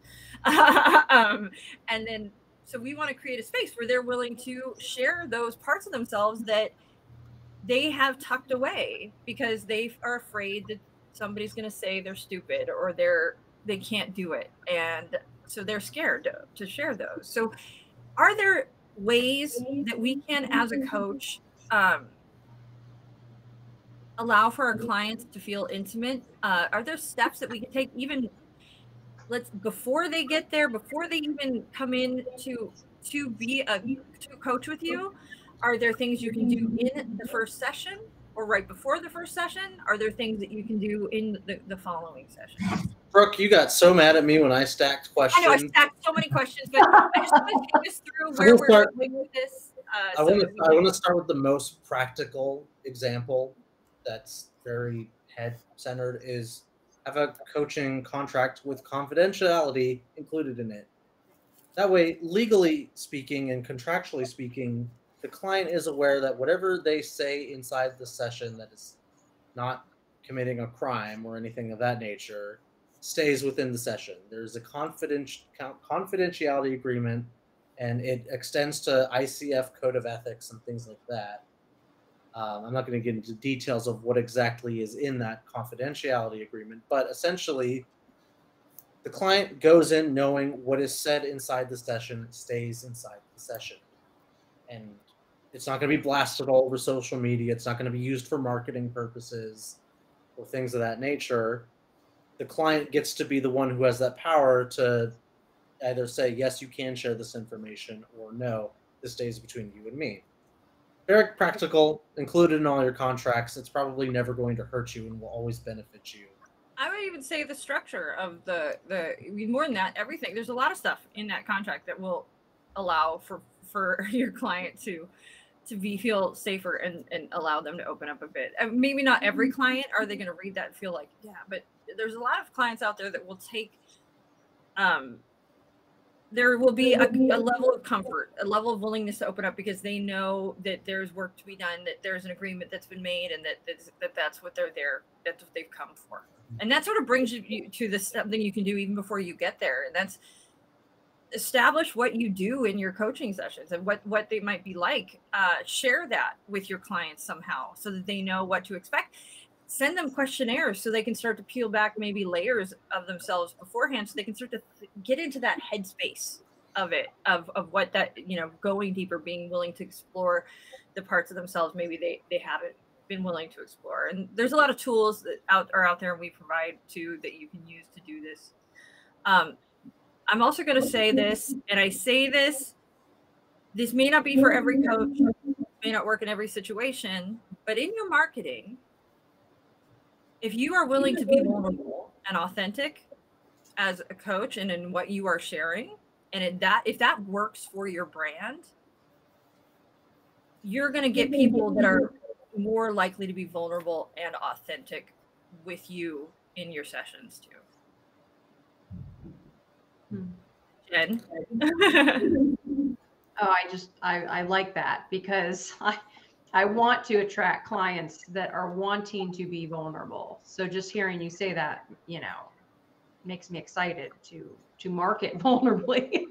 um, and then, so we want to create a space where they're willing to share those parts of themselves that they have tucked away because they are afraid that somebody's going to say they're stupid or they're, they can't do it. And so they're scared to, to share those. So are there ways that we can, as a coach, um, allow for our clients to feel intimate? Uh, are there steps that we can take even let's before they get there, before they even come in to to be a to coach with you? Are there things you can do in the first session or right before the first session? Are there things that you can do in the, the following session? Brooke, you got so mad at me when I stacked questions. I know I stacked so many questions, but I just want to take us through where we're start, going with this. Uh, I want to I want to start with the most practical example that's very head-centered, is have a coaching contract with confidentiality included in it. That way, legally speaking and contractually speaking, the client is aware that whatever they say inside the session that is not committing a crime or anything of that nature stays within the session. There's a confidenti- confidentiality agreement, and it extends to I C F code of ethics and things like that. Um, I'm not going to get into details of what exactly is in that confidentiality agreement, but essentially the client goes in knowing what is said inside the session stays inside the session. And it's not going to be blasted all over social media. It's not going to be used for marketing purposes or things of that nature. The client gets to be the one who has that power to either say, yes, you can share this information, or no, this stays between you and me. Very practical, included in all your contracts. It's probably never going to hurt you and will always benefit you. I would even say the structure of the, the more than that, everything. There's a lot of stuff in that contract that will allow for, for your client to to be feel safer and, and allow them to open up a bit. Uh, maybe not every client are they going to read that and feel like, yeah, but there's a lot of clients out there that will take um, there will be a, a level of comfort, a level of willingness to open up because they know that there's work to be done, that there's an agreement that's been made, and that that's, that that's what they're there, that's what they've come for. And that sort of brings you to this something you can do even before you get there, and that's establish what you do in your coaching sessions and what what they might be like. Uh, share that with your clients somehow so that they know what to expect. Send them questionnaires so they can start to peel back maybe layers of themselves beforehand, so they can start to th- get into that headspace of it, of of what that, you know, going deeper, being willing to explore the parts of themselves maybe they they haven't been willing to explore. And there's a lot of tools that out are out there and we provide too that you can use to do this. Um, I'm also going to say this, and I say this, this may not be for every coach, may not work in every situation, but in your marketing, if you are willing to be vulnerable and authentic as a coach and in what you are sharing, and in that, if that works for your brand, you're going to get people that are more likely to be vulnerable and authentic with you in your sessions too. Jen? Oh, I just, I, I like that because I, I want to attract clients that are wanting to be vulnerable. So just hearing you say that, you know, makes me excited to, to market vulnerably.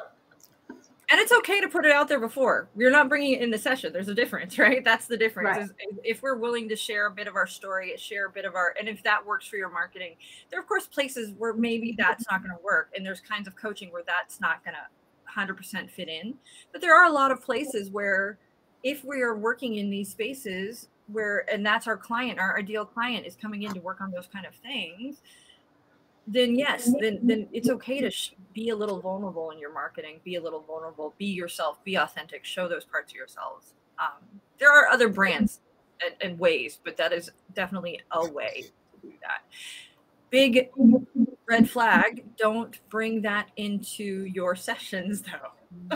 And it's okay to put it out there before. We're not bringing it in the session. There's a difference, right? That's the difference. Right. Is if we're willing to share a bit of our story, share a bit of our, and if that works for your marketing, there are of course places where maybe that's not going to work. And there's kinds of coaching where that's not going to one hundred percent fit in. But there are a lot of places where if we are working in these spaces where, and that's our client, our ideal client is coming in to work on those kind of things, then yes, then then it's okay to sh- be a little vulnerable in your marketing, be a little vulnerable, be yourself, be authentic, show those parts of yourselves. Um, there are other brands and, and ways, but that is definitely a way to do that. Big red flag, don't bring that into your sessions though.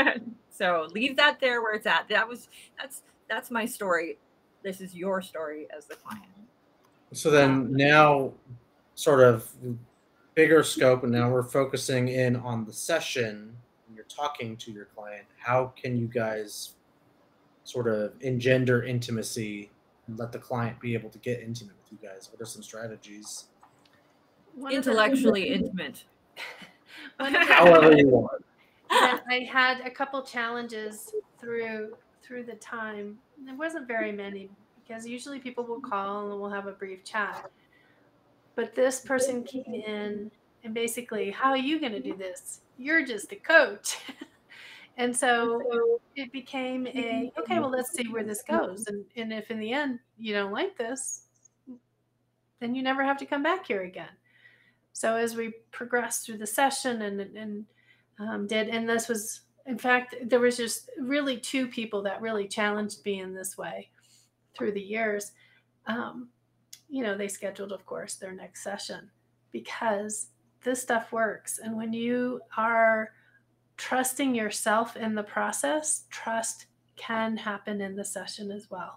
So leave that there where it's at. That was, that's, that's my story. This is your story as the client. So then now sort of bigger scope, and now we're focusing in on the session and you're talking to your client. How can you guys sort of engender intimacy and let the client be able to get intimate with you guys? What are some strategies? One of the- Intellectually intimate. One of the- However you want. And I had a couple challenges through through the time. There wasn't very many because usually people will call and we'll have a brief chat. But this person came in and basically, how are you going to do this? You're just a coach. And so it became a, okay, well, let's see where this goes. And, and if in the end you don't like this, then you never have to come back here again. So as we progressed through the session and, and um, did, and this was, in fact, there was just really two people that really challenged me in this way through the years. Um, you know, they scheduled, of course, their next session because this stuff works. And when you are trusting yourself in the process, trust can happen in the session as well.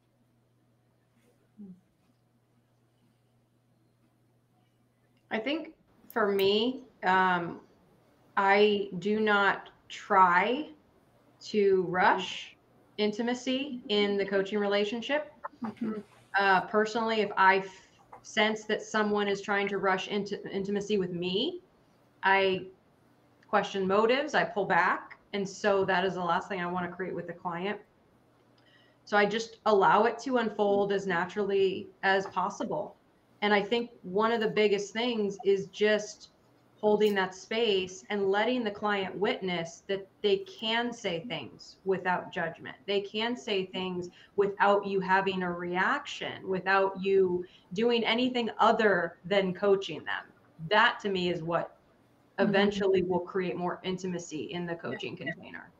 I think for me, um, I do not try to rush intimacy in the coaching relationship. Mm-hmm. Uh, personally, if I f- sense that someone is trying to rush into intimacy with me, I question motives, I pull back. And so that is the last thing I want to create with the client. So I just allow it to unfold as naturally as possible. And I think one of the biggest things is just holding that space and letting the client witness that they can say things without judgment. They can say things without you having a reaction, without you doing anything other than coaching them. That to me is what eventually will create more intimacy in the coaching container.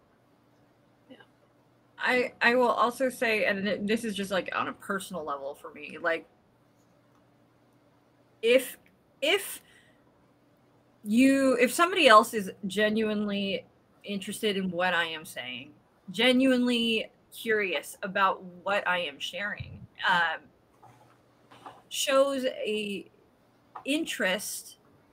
I, I will also say, and this is just like on a personal level for me, like if, if, you if somebody else is genuinely interested in what I am saying, genuinely curious about what I am sharing, um, shows a interest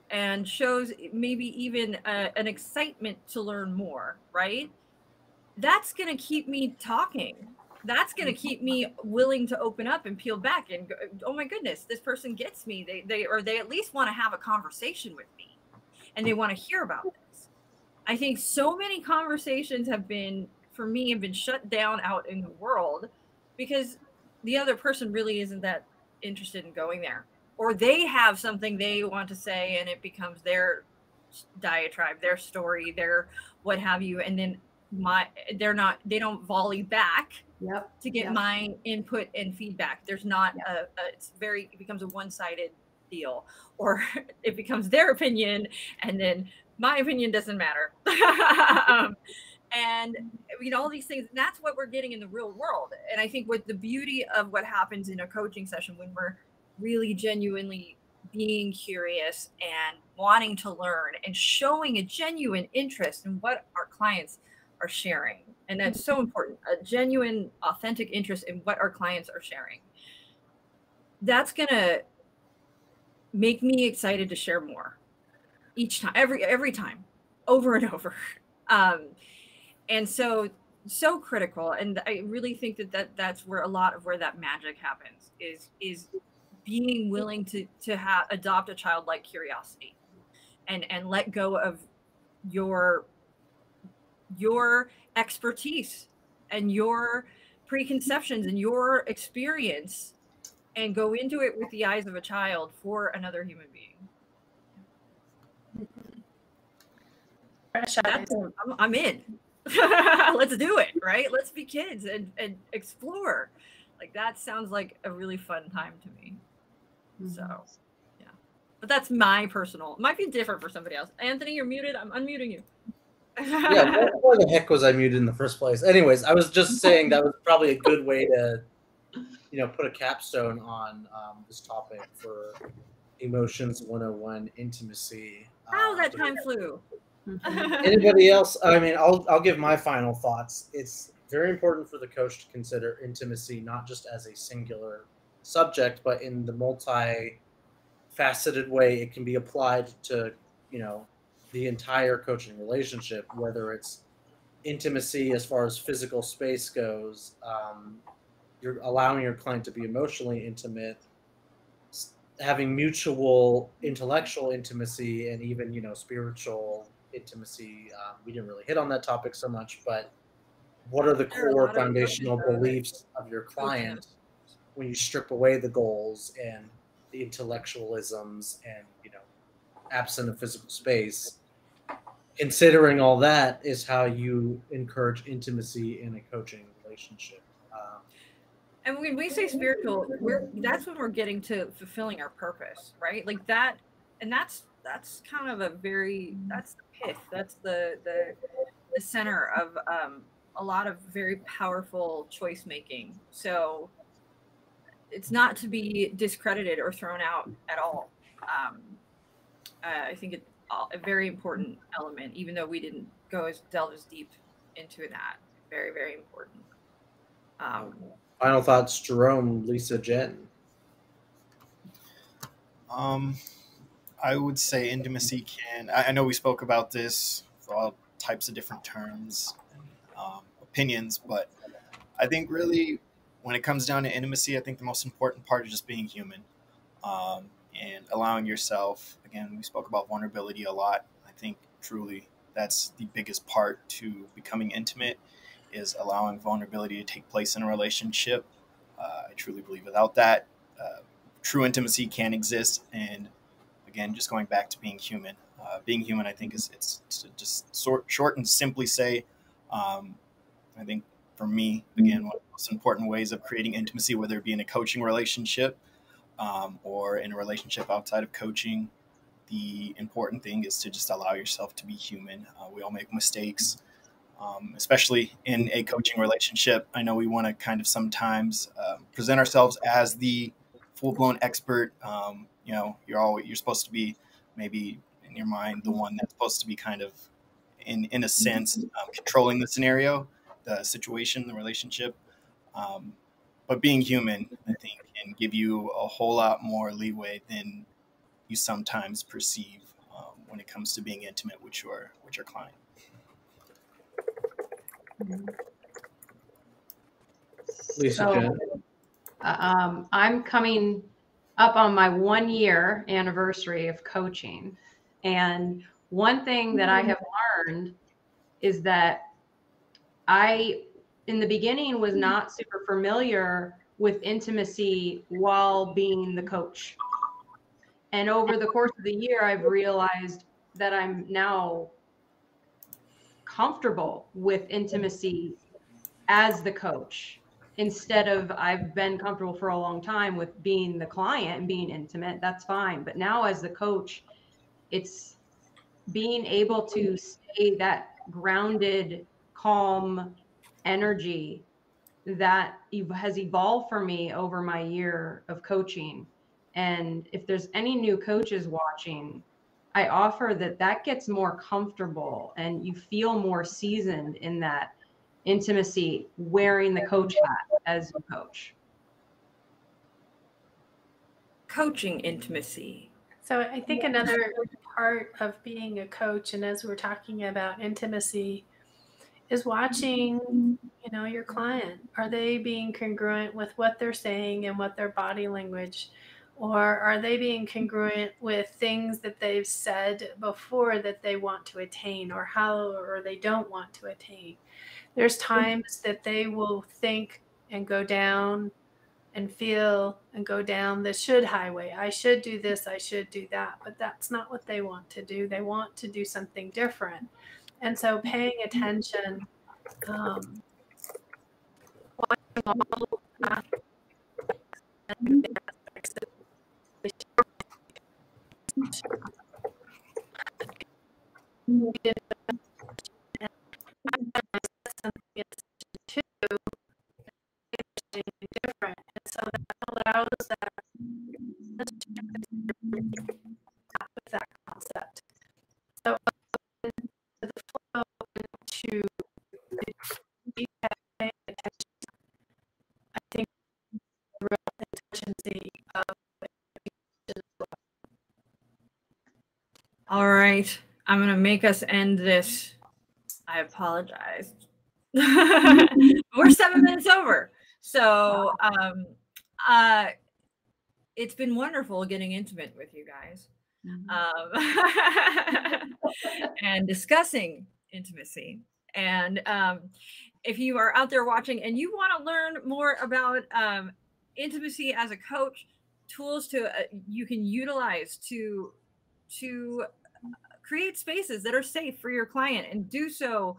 and shows maybe even a, an excitement to learn more, right? That's going to keep me talking. That's going to keep me willing to open up and peel back and go, oh my goodness, this person gets me. They, they, or they at least want to have a conversation with me and they want to hear about this. I think so many conversations have been, for me, have been shut down out in the world because the other person really isn't that interested in going there, or they have something they want to say and it becomes their diatribe, their story, their what have you. And then my, they're not, they don't volley back Yep. to get Yep. my input and feedback. There's not Yep. a, a, it's very, it becomes a one-sided deal, or it becomes their opinion and then my opinion doesn't matter. um, and you know, all these things, that's what we're getting in the real world. And I think with the beauty of what happens in a coaching session, when we're really genuinely being curious and wanting to learn and showing a genuine interest in what our clients are sharing. And that's so important, a genuine, authentic interest in what our clients are sharing. That's going to make me excited to share more each time, every, every time, over and over. Um, and so, so critical. And I really think that, that that's where a lot of where that magic happens is, is being willing to, to have, adopt a childlike curiosity and, and let go of your, your expertise and your preconceptions and your experience and go into it with the eyes of a child for another human being. Fresh eyes. I'm, I'm in. Let's do it, right? Let's be kids and, and explore. Like that sounds like a really fun time to me. Mm-hmm. So, yeah. But that's my personal, it might be different for somebody else. Anthony, you're muted. I'm unmuting you. Yeah, why the heck was I muted in the first place? Anyways, I was just saying that was probably a good way to, you know, put a capstone on um, this topic for Emotions one oh one Intimacy. How um, that time flew. Anybody else? I mean, I'll I'll give my final thoughts. It's very important for the coach to consider intimacy not just as a singular subject, but in the multi-faceted way it can be applied to, you know, the entire coaching relationship, whether it's intimacy as far as physical space goes, um, you're allowing your client to be emotionally intimate, having mutual intellectual intimacy, and even, you know, spiritual intimacy. Um, we didn't really hit on that topic so much, but what are the core foundational beliefs of your client when you strip away the goals and the intellectualisms and, you know, absent of physical space? Considering all that is how you encourage intimacy in a coaching relationship. Um, and when we say spiritual, we're that's when we're getting to fulfilling our purpose, right? Like that, and that's that's kind of a very that's the pith, that's the the the center of um, a lot of very powerful choice making. So it's not to be discredited or thrown out at all. Um, uh, I think it's a very important element, even though we didn't go as delve as deep into that. Very, very important. Um, Final thoughts, Jerome, Lisa, Jen. Um, I would say intimacy can. I, I know we spoke about this for all types of different terms, and, um, opinions, but I think really when it comes down to intimacy, I think the most important part is just being human. Um, and allowing yourself, again, we spoke about vulnerability a lot. I think truly that's the biggest part to becoming intimate, is allowing vulnerability to take place in a relationship. Uh, I truly believe without that, uh, true intimacy can't exist. And again, just going back to being human, uh, being human, I think is it's to just sort, short and simply say, um, I think for me, again, one of the most important ways of creating intimacy, whether it be in a coaching relationship, Um, or in a relationship outside of coaching, the important thing is to just allow yourself to be human. Uh, we all make mistakes, um, especially in a coaching relationship. I know we want to kind of sometimes uh, present ourselves as the full-blown expert. Um, you know, you're all you're supposed to be, maybe in your mind, the one that's supposed to be kind of, in in a sense, um, controlling the scenario, the situation, the relationship. Um, But being human, I think, can give you a whole lot more leeway than you sometimes perceive. when it comes to being intimate with your with your client. Lisa So, Jen. uh, um, I'm coming up on my one year anniversary of coaching. And one thing that I have learned is that I, in the beginning, was not super familiar with intimacy while being the coach. And over the course of the year, I've realized that I'm now comfortable with intimacy as the coach, instead of I've been comfortable for a long time with being the client and being intimate. That's fine. But now as the coach, it's being able to stay that grounded, calm energy that has evolved for me over my year of coaching. And if there's any new coaches watching, I offer that that gets more comfortable and you feel more seasoned in that intimacy wearing the coach hat as a coach. Coaching intimacy. So I think another part of being a coach, and as we're talking about intimacy, is watching, you know, your client. Are they being congruent with what they're saying and what their body language, or are they being congruent with things that they've said before that they want to attain, or how, or they don't want to attain? There's times that they will think and go down and feel and go down the should highway. I should do this, I should do that, but that's not what they want to do. They want to do something different. And so paying attention, um, watching all aspects of the something too different, and so that allows that with that concept. So the flow to paying attention, I think the real intention of. All right, I'm gonna make us end this. I apologize. We're seven minutes over. So um, uh, it's been wonderful getting intimate with you guys um, and discussing intimacy. And um, if you are out there watching and you want to learn more about um, intimacy as a coach, tools to uh, you can utilize to to create spaces that are safe for your client and do so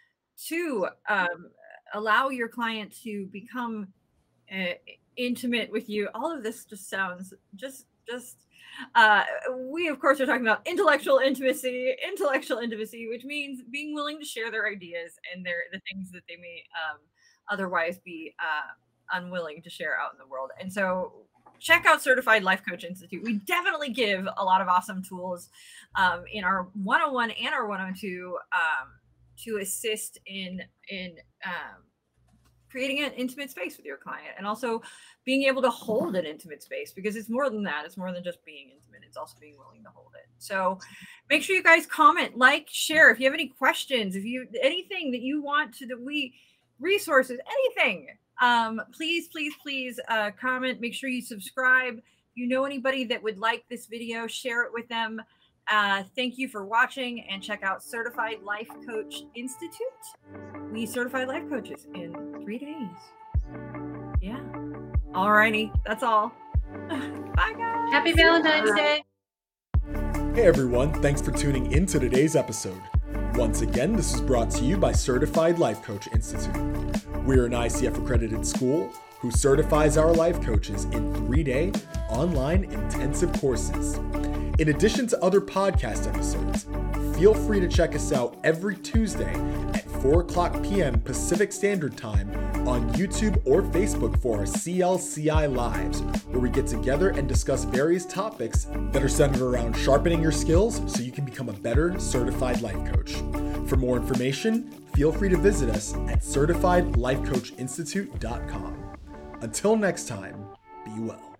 to um, allow your client to become uh, intimate with you. All of this just sounds just, just, uh, we of course are talking about intellectual intimacy, intellectual intimacy, which means being willing to share their ideas and their, the things that they may um, otherwise be uh, unwilling to share out in the world. And so check out Certified Life Coach Institute. We definitely give a lot of awesome tools um, in our one oh one and our one oh two um, to assist in in um, creating an intimate space with your client, and also being able to hold an intimate space, because it's more than that. It's more than just being intimate. It's also being willing to hold it. So make sure you guys comment, like, share. If you have any questions, if you anything that you want to that we resources, anything, um, please, please, please uh, comment. Make sure you subscribe. If you know anybody that would like this video, share it with them. Uh, thank you for watching, and check out Certified Life Coach Institute. We certify life coaches in three days. Yeah. Alrighty. That's all. Bye, guys. Happy Valentine's Day. Hey everyone, thanks for tuning in to today's episode. Once again, this is brought to you by Certified Life Coach Institute. We're an I C F accredited school who certifies our life coaches in three-day online intensive courses. In addition to other podcast episodes, feel free to check us out every Tuesday at four o'clock p.m. Pacific Standard Time on YouTube or Facebook for our C L C I Lives, where we get together and discuss various topics that are centered around sharpening your skills so you can become a better certified life coach. For more information, feel free to visit us at certified life coach institute dot com. Until next time, be well.